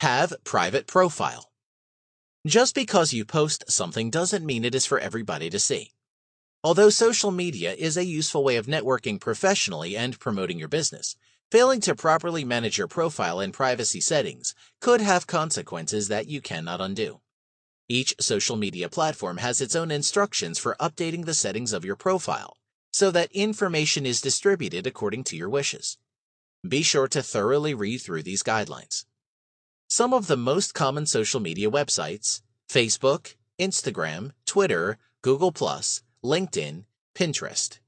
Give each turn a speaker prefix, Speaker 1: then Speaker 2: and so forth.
Speaker 1: Have private profile. Just because you post something doesn't mean it is for everybody to see. Although social media is a useful way of networking professionally and promoting your business, failing to properly manage your profile and privacy settings could have consequences that you cannot undo. Each social media platform has its own instructions for updating the settings of your profile, so that information is distributed according to your wishes. Be sure to thoroughly read through these guidelines. Some of the most common social media websites: Facebook, Instagram, Twitter, Google+, LinkedIn, Pinterest.